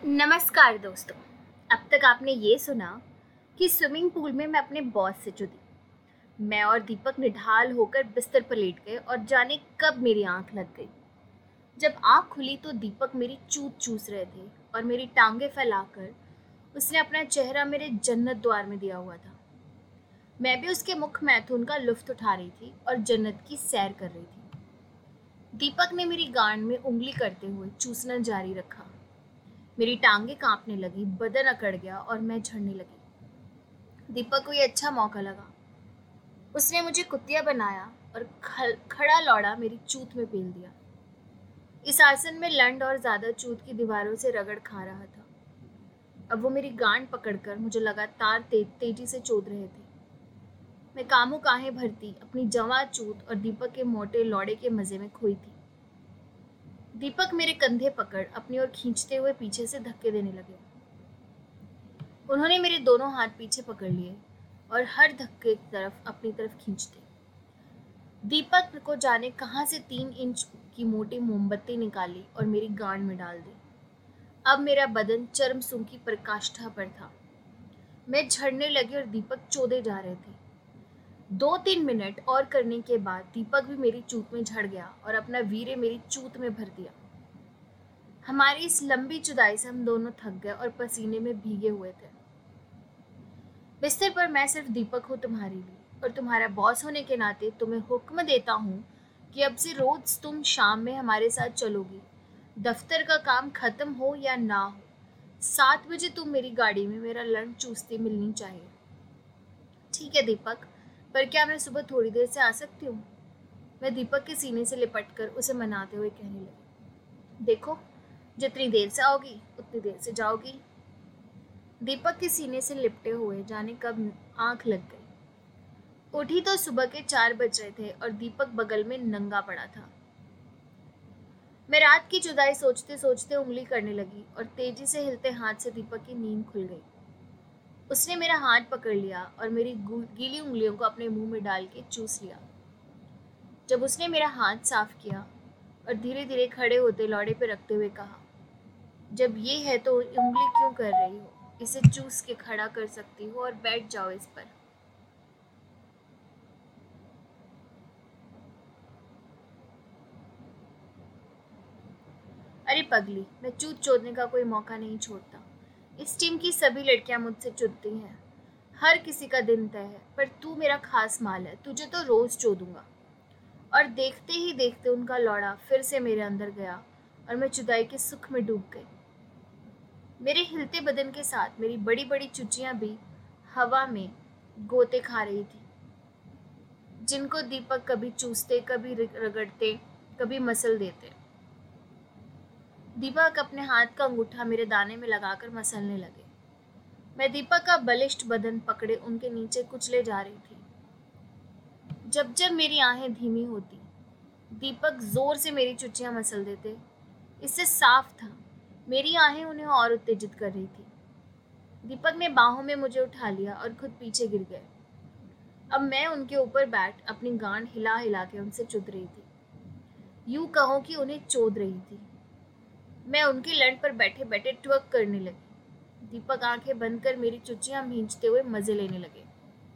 नमस्कार दोस्तों। अब तक आपने ये सुना कि स्विमिंग पूल में मैं अपने बॉस से जुड़ी। मैं और दीपक निढाल होकर बिस्तर पर लेट गए और जाने कब मेरी आंख लग गई। जब आंख खुली तो दीपक मेरी चूत चूस रहे थे और मेरी टांगें फैलाकर उसने अपना चेहरा मेरे जन्नत द्वार में दिया हुआ था। मैं भी उसके मुख मैथुन का लुत्फ उठा रही थी और जन्नत की सैर कर रही थी। दीपक ने मेरी गांड में उंगली करते हुए चूसना जारी रखा। मेरी टांगें कांपने लगी, बदन अकड़ गया और मैं झड़ने लगी। दीपक को ये अच्छा मौका लगा। उसने मुझे कुतिया बनाया और खड़ा लौड़ा मेरी चूत में पेल दिया। इस आसन में लंड और ज्यादा चूत की दीवारों से रगड़ खा रहा था। अब वो मेरी गांड पकड़कर मुझे लगातार तेजी से चोद रहे थे। मैं कामों काहें भरती अपनी जवां चूत और दीपक के मोटे लौड़े के मजे में खोई थी। दीपक मेरे कंधे पकड़ अपनी ओर खींचते हुए पीछे से धक्के देने लगे। उन्होंने मेरे दोनों हाथ पीछे पकड़ लिए और हर धक्के की तरफ अपनी तरफ खींचते। दीपक को जाने कहां से 3 इंच की मोटी मोमबत्ती निकाली और मेरी गांड में डाल दी। अब मेरा बदन चरम सुख की पराकाष्ठा पर था। मैं झड़ने लगी और दीपक चौंधे जा रहे थे। 2-3 मिनट और करने के बाद दीपक भी मेरी चूत में झड़ गया और अपना वीर्य मेरी चूत में भर दिया। हमारी इस लंबी जुदाई से हम दोनों थक गए और पसीने में भीगे हुए थे। बिस्तर पर मैं सिर्फ दीपक हूँ तुम्हारे लिए, और तुम्हारा बॉस होने के नाते तुम्हें हुक्म देता हूँ कि अब से रोज तुम शाम में हमारे साथ चलोगी। दफ्तर का काम खत्म हो या ना हो, 7 बजे तुम मेरी गाड़ी में मेरा लंच चूसती मिलनी चाहिए। ठीक है दीपक, पर क्या मैं सुबह थोड़ी देर से आ सकती हूँ? मैं दीपक के सीने से लिपटकर उसे मनाते हुए कहने लगी। देखो, जितनी देर से आओगी उतनी देर से जाओगी। दीपक के सीने से लिपटे हुए जाने कब आंख लग गई। उठी तो सुबह के 4 बज रहे थे और दीपक बगल में नंगा पड़ा था। मैं रात की जुदाई सोचते सोचते उंगली करने लगी और तेजी से हिलते हाथ से दीपक की नींद खुल गई। उसने मेरा हाथ पकड़ लिया और मेरी गीली उंगलियों को अपने मुंह में डाल के चूस लिया। जब उसने मेरा हाथ साफ किया और धीरे धीरे खड़े होते लौड़े पे रखते हुए कहा, जब ये है तो उंगली क्यों कर रही हो? इसे चूस के खड़ा कर सकती हो और बैठ जाओ इस पर। अरे पगली, मैं चूत चोदने का कोई मौका नहीं छोड़ता। इस टीम की सभी लड़कियां मुझसे चुदती हैं। हर किसी का दिन तय है, पर तू मेरा खास माल है, तुझे तो रोज चोदूंगा। और देखते ही देखते उनका लौड़ा फिर से मेरे अंदर गया और मैं जुदाई के सुख में डूब गई। मेरे हिलते बदन के साथ मेरी बड़ी बड़ी चुचियां भी हवा में गोते खा रही थी, जिनको दीपक कभी चूसते, कभी रगड़ते, कभी मसल देते। दीपक अपने हाथ का अंगूठा मेरे दाने में लगाकर मसलने लगे। मैं दीपक का बलिष्ठ बदन पकड़े उनके नीचे कुचले जा रही थी। जब जब मेरी आहें धीमी होती, दीपक जोर से मेरी चुचियां मसल देते। इससे साफ था मेरी आहें उन्हें और उत्तेजित कर रही थी। दीपक ने बाहों में मुझे उठा लिया और खुद पीछे गिर गए। अब मैं उनके ऊपर बैठ अपनी गांड हिला हिला के उनसे चुद रही थी। यूं कहो कि उन्हें चोद रही थी। मैं उनकी लंड पर बैठे बैठे ट्वर्क करने लगी। दीपक आंखें बंद कर मेरी चुचियां भींचते हुए मजे लेने लगे।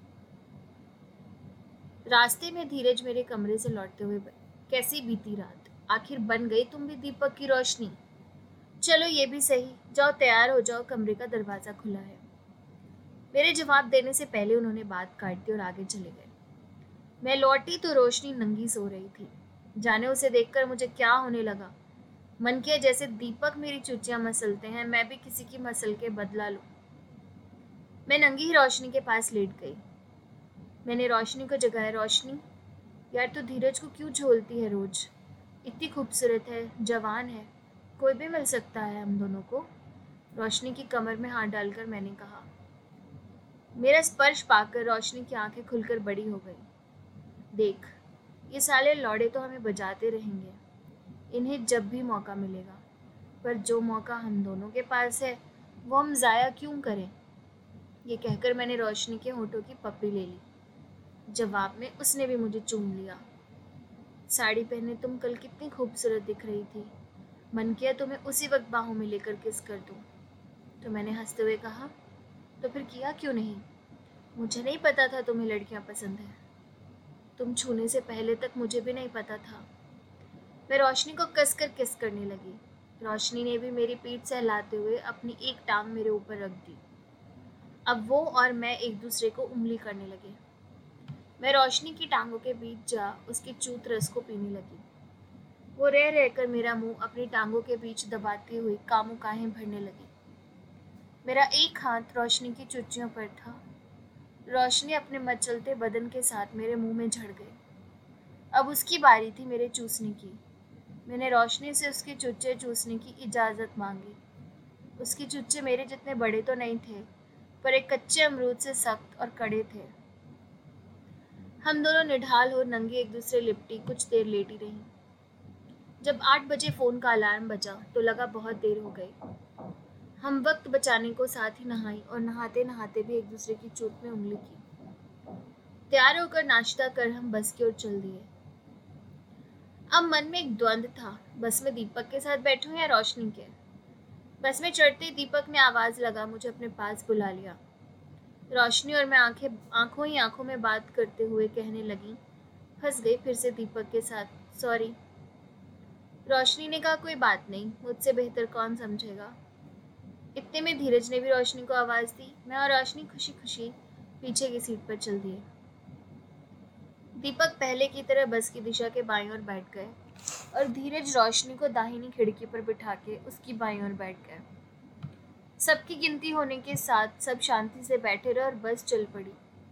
रास्ते में धीरज मेरे कमरे से लौटते हुए कैसी बीती रात, आखिर बन गई तुम भी दीपक की रोशनी। चलो ये भी सही, जाओ तैयार हो जाओ, कमरे का दरवाजा खुला है। मेरे जवाब देने से पहले उन्होंने बात काट दी और आगे चले गए। मैं लौटी तो रोशनी नंगी सो रही थी। जाने उसे देखकर मुझे क्या होने लगा। मन किया जैसे दीपक मेरी चुचियां मसलते हैं, मैं भी किसी की मसल के बदला लूं। मैं नंगी ही रोशनी के पास लेट गई। मैंने रोशनी को जगाया। रोशनी, यार तू धीरज को क्यों झोलती है रोज? इतनी खूबसूरत है, जवान है, कोई भी मिल सकता है हम दोनों को। रोशनी की कमर में हाथ डालकर मैंने कहा। मेरा स्पर्श पाकर रोशनी की आंखें खुलकर बड़ी हो गई। देख, ये साले लौड़े तो हमें बजाते रहेंगे, इन्हें जब भी मौका मिलेगा, पर जो मौका हम दोनों के पास है वो हम ज़ाया क्यों करें? ये कहकर मैंने रोशनी के होठों की पप्पी ले ली। जवाब में उसने भी मुझे चूम लिया। साड़ी पहने तुम कल कितनी खूबसूरत दिख रही थी। मन किया तुम्हें उसी वक्त बाहों में लेकर किस कर दूं। तो मैंने हंसते हुए कहा, तो फिर किया क्यों नहीं? मुझे नहीं पता था तुम्हें लड़कियां पसंद है। तुम छूने से पहले तक मुझे भी नहीं पता था। मैं रोशनी को कसकर किस करने लगी। रोशनी ने भी मेरी पीठ सहलाते हुए अपनी एक टांग मेरे ऊपर रख दी। अब वो और मैं एक दूसरे को उंगली करने लगे। मैं रोशनी की टांगों के बीच जा उसके चूत रस को पीने लगी। वो रह रहकर मेरा मुंह अपनी टांगों के बीच दबाती हुई कामों काहें भरने लगी। मेरा एक हाथ रोशनी की चुच्चियों पर था। रोशनी अपने मचलते बदन के साथ मेरे मुंह में झड़ गई। अब उसकी बारी थी मेरे चूसने की। मैंने रोशनी से उसके चुच्चे चूसने की इजाज़त मांगी। उसके चुच्चे मेरे जितने बड़े तो नहीं थे, पर एक कच्चे अमरूद से सख्त और कड़े थे। हम दोनों निढाल हो नंगे एक दूसरे लिपटी कुछ देर लेटी रहीं। जब 8 बजे फ़ोन का अलार्म बजा तो लगा बहुत देर हो गई। हम वक्त बचाने को साथ ही नहाई और नहाते नहाते भी एक दूसरे की चोट में उंगली की। तैयार होकर नाश्ता कर हम बस की ओर चल दिए। अब मन में एक द्वंद्व था, बस में दीपक के साथ बैठूं या रोशनी के। बस में चढ़ते ही दीपक ने आवाज़ लगा मुझे अपने पास बुला लिया। रोशनी और मैं आंखों ही आंखों में बात करते हुए कहने लगी, फंस गई फिर से दीपक के साथ, सॉरी। रोशनी ने कहा, कोई बात नहीं, मुझसे बेहतर कौन समझेगा। इतने में धीरज ने भी रोशनी को आवाज़ दी। मैं और रोशनी खुशी खुशी पीछे की सीट पर चल दिए। दीपक पहले की तरह बस की दिशा के बाईं ओर बैठ गए और धीरज रोशनी को दाहिनी खिड़की पर बिठा के उसकी बाईं ओर बैठ गए। सबकी गिनती होने के साथ सब शांति से बैठे रहे और बस चल पड़ी।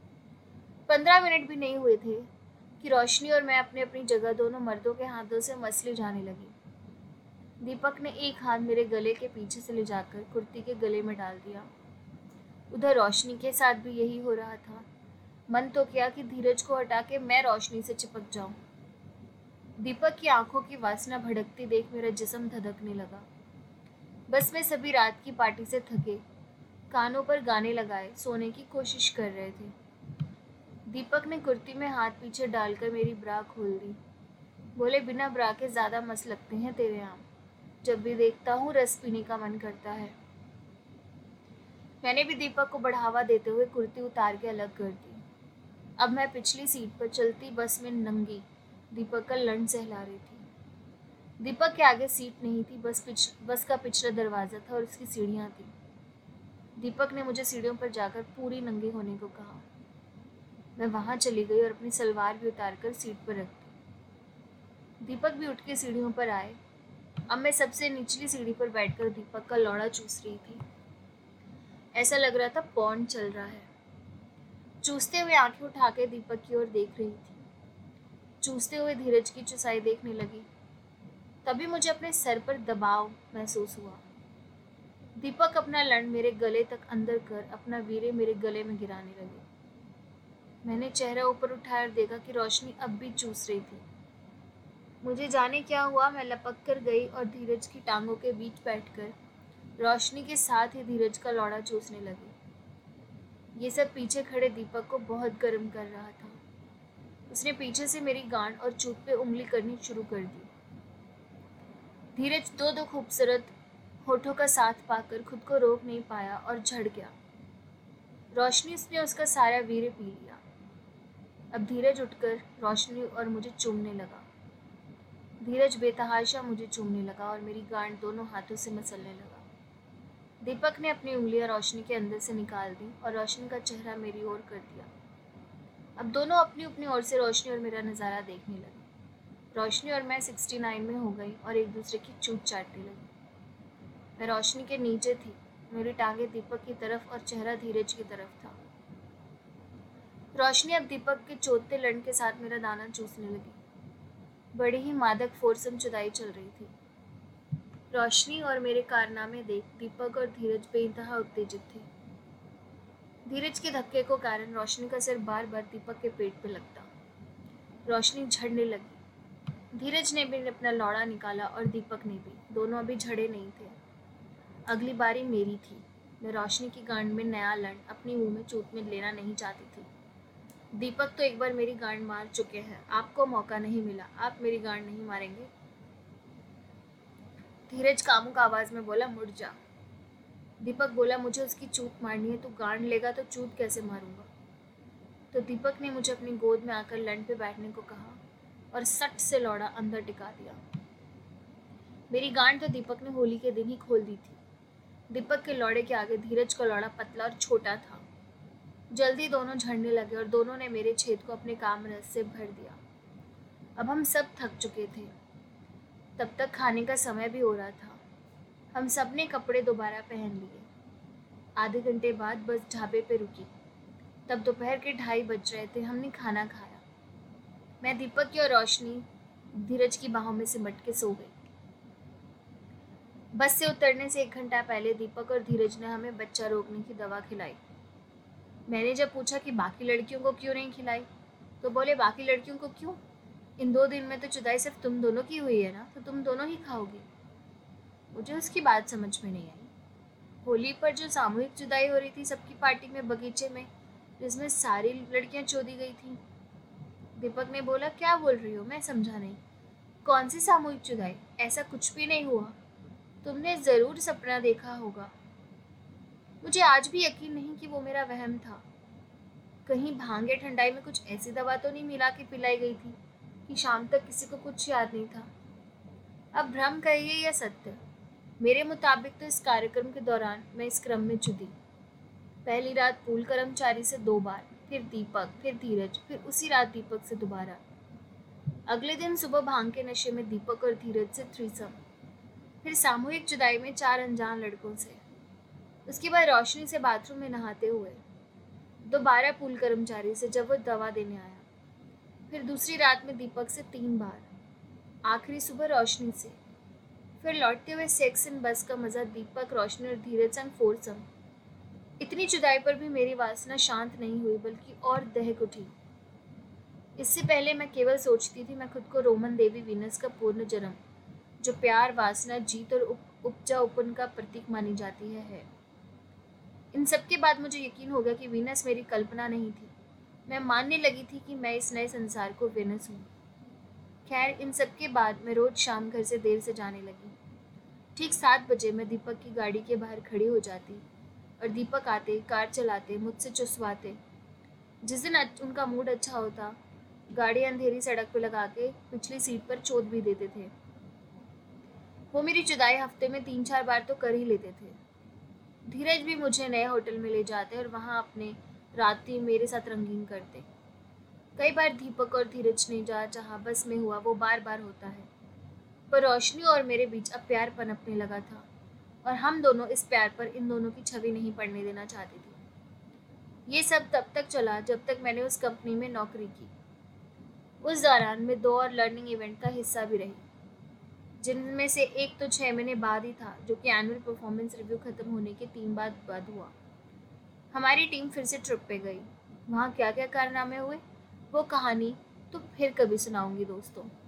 15 मिनट भी नहीं हुए थे कि रोशनी और मैं अपनी अपनी जगह दोनों मर्दों के हाथों से मसली जाने लगी। दीपक ने एक हाथ मेरे गले के पीछे से ले जाकर कुर्ती के गले में डाल दिया। उधर रोशनी के साथ भी यही हो रहा था। मन तो किया कि धीरज को हटा के मैं रोशनी से चिपक जाऊं। दीपक की आंखों की वासना भड़कती देख मेरा जिस्म धधकने लगा। बस में सभी रात की पार्टी से थके, कानों पर गाने लगाए सोने की कोशिश कर रहे थे। दीपक ने कुर्ती में हाथ पीछे डालकर मेरी ब्रा खोल दी। बोले, बिना ब्रा के ज़्यादा मस्त लगते हैं तेरे आम। जब भी देखता हूँ रस पीने का मन करता है। मैंने भी दीपक को बढ़ावा देते हुए कुर्ती उतार के अलग कर दी। अब मैं पिछली सीट पर चलती बस में नंगी दीपक का लंड सहला रही थी। दीपक के आगे सीट नहीं थी, बस का पिछला दरवाज़ा था और उसकी सीढ़ियाँ थी। दीपक ने मुझे सीढ़ियों पर जाकर पूरी नंगी होने को कहा। मैं वहाँ चली गई और अपनी सलवार भी उतार कर सीट पर रख दी। दीपक भी उठ के सीढ़ियों पर आए। अब मैं सबसे निचली सीढ़ी पर बैठकर दीपक का लौड़ा चूस रही थी। ऐसा लग रहा था पॉर्न चल रहा है। चूसते हुए आंखें उठा के दीपक की ओर देख रही थी। चूसते हुए धीरज की चुसाई देखने लगी। तभी मुझे अपने सर पर दबाव महसूस हुआ। दीपक अपना लंड मेरे गले तक अंदर कर अपना वीरे मेरे गले में गिराने लगे। मैंने चेहरा ऊपर उठाया और देखा कि रोशनी अब भी चूस रही थी। मुझे जाने क्या हुआ, मैं लपक कर गई और धीरज की टांगों के बीच बैठकर रोशनी के साथ ही धीरज का लौड़ा चूसने लगी। ये सब पीछे खड़े दीपक को बहुत गर्म कर रहा था। उसने पीछे से मेरी गांड और चूत पे उंगली करनी शुरू कर दी। धीरज दो खूबसूरत होठों का साथ पाकर खुद को रोक नहीं पाया और झड़ गया। रोशनी ने उसका सारा वीर्य पी लिया। अब धीरज उठकर रोशनी और मुझे चूमने लगा। धीरज बेतहाशा मुझे चूमने लगा और मेरी गांड दोनों हाथों से मसलने लगा। दीपक ने अपनी उंगलियां रोशनी के अंदर से निकाल दी और रोशनी का चेहरा मेरी ओर कर दिया। अब दोनों अपनी अपनी ओर से रोशनी और मेरा नज़ारा देखने लगे। रोशनी और मैं 69 में हो गई और एक दूसरे की चूत चाटने लगी। मैं रोशनी के नीचे थी, मेरी टांगें दीपक की तरफ और चेहरा धीरज की तरफ था। रोशनी अब दीपक के चोटते लंड के साथ मेरा दाना चूसने लगी। बड़ी ही मादक फोरसम जुदाई चल रही थी। रोशनी और मेरे कारनामे देख दीपक और धीरज बेइंतहा उत्तेजित थे। धीरज के धक्के को कारण रोशनी का सिर बार बार दीपक के पेट पे लगता। रोशनी झड़ने लगी। धीरज ने भी अपना लौड़ा निकाला और दीपक ने भी। दोनों अभी झड़े नहीं थे। अगली बारी मेरी थी। मैं रोशनी की गांड में नया लंड अपनी मुंह में चूत में लेना नहीं चाहती थी। दीपक तो एक बार मेरी गांड मार चुके हैं, आपको मौका नहीं मिला, आप मेरी गांड नहीं मारेंगे। धीरज कामुक आवाज में बोला, मुड़ जा। दीपक बोला, मुझे उसकी चूत मारनी है, तू गांड लेगा तो चूत कैसे मारूंगा। तो दीपक ने मुझे अपनी गोद में आकर लंड पे बैठने को कहा और सट से लौड़ा अंदर टिका दिया। मेरी गांड तो दीपक ने होली के दिन ही खोल दी थी। दीपक के लौड़े के आगे धीरज का लौड़ा पतला और छोटा था। जल्दी दोनों झड़ने लगे और दोनों ने मेरे छेद को अपने काम रस से भर दिया। अब हम सब थक चुके थे। तब तक खाने का समय भी हो रहा था। हम सब ने कपड़े दोबारा पहन लिए। आधे घंटे बाद बस ढाबे पे रुकी। तब दोपहर के 2:30 बज रहे थे। हमने खाना खाया। मैं दीपक की और रोशनी धीरज की बाहों में सिमट के सो गई। बस से उतरने से 1 घंटा पहले दीपक और धीरज ने हमें बच्चा रोकने की दवा खिलाई। मैंने जब पूछा कि बाकी लड़कियों को क्यों नहीं खिलाई, तो बोले, बाकी लड़कियों को क्यों? इन 2 दिन में तो जुदाई सिर्फ तुम दोनों की हुई है ना, तो तुम दोनों ही खाओगे। मुझे उसकी बात समझ में नहीं आई। होली पर जो सामूहिक जुदाई हो रही थी सबकी पार्टी में बगीचे में, जिसमें सारी लड़कियां चोदी गई थी। दीपक ने बोला, क्या बोल रही हो? मैं समझा नहीं। कौन सी सामूहिक जुदाई? ऐसा कुछ भी नहीं हुआ। तुमने जरूर सपना देखा होगा। मुझे आज भी यकीन नहीं कि वो मेरा वहम था। कहीं भांगे ठंडाई में कुछ ऐसी दवा तो नहीं मिला के पिलाई गई थी कि शाम तक किसी को कुछ याद नहीं था। अब भ्रम कहिए या सत्य, मेरे मुताबिक तो इस कार्यक्रम के दौरान मैं इस क्रम में चुदी। पहली रात पूल कर्मचारी से 2 बार, फिर दीपक, फिर धीरज, फिर उसी रात दीपक से दोबारा। अगले दिन सुबह भांग के नशे में दीपक और धीरज से थ्रीसम, फिर सामूहिक जुदाई में 4 अनजान लड़कों से। उसके बाद रोशनी से बाथरूम में नहाते हुए, दोबारा पूल कर्मचारी से जब वो दवा देने आया, फिर दूसरी रात में दीपक से 3 बार, आखिरी सुबह रोशनी से। फिर लौटते हुए सेक्स इन बस का मजा दीपक, रोशनी और धीरज संग फोरसम। इतनी जुदाई पर भी मेरी वासना शांत नहीं हुई, बल्कि और दहक उठी। इससे पहले मैं केवल सोचती थी मैं खुद को रोमन देवी वीनस का पूर्ण जन्म, जो प्यार, वासना, जीत और उपजाऊपन का प्रतीक मानी जाती है। इन सब के बाद मुझे यकीन हो गया कि वीनस मेरी कल्पना नहीं थी। मैं मानने लगी थी कि मैं इस नए संसार को वीनस हूँ। खैर, इन सब के बाद मैं रोज शाम घर से देर से जाने लगी। ठीक 7 बजे मैं दीपक की गाड़ी के बाहर खड़ी हो जाती और दीपक आते, कार चलाते, मुझसे चुसवाते। जिस दिन उनका मूड अच्छा होता, गाड़ी अंधेरी सड़क पर लगा के पिछली सीट पर चोट भी देते थे। वो मेरी जुदाई हफ्ते में 3-4 बार तो कर ही लेते थे। धीरज भी मुझे नए होटल में ले जाते और वहाँ अपने रात्रि मेरे साथ रंगीन करते। कई बार दीपक और धीरज ने जहाँ बस में हुआ वो बार बार होता है, पर रोशनी और मेरे बीच अब प्यार पनपने लगा था और हम दोनों इस प्यार पर इन दोनों की छवि नहीं पड़ने देना चाहते थे। ये सब तब तक चला जब तक मैंने उस कंपनी में नौकरी की। उस दौरान मैं 2 और लर्निंग इवेंट का हिस्सा भी रही, जिनमें से एक तो 6 महीने बाद ही था, जो कि एनुअल परफॉर्मेंस रिव्यू खत्म होने के 3 बाद हुआ। हमारी टीम फिर से ट्रिप पे गई। वहाँ क्या क्या कारनामे हुए वो कहानी तो फिर कभी सुनाऊंगी दोस्तों।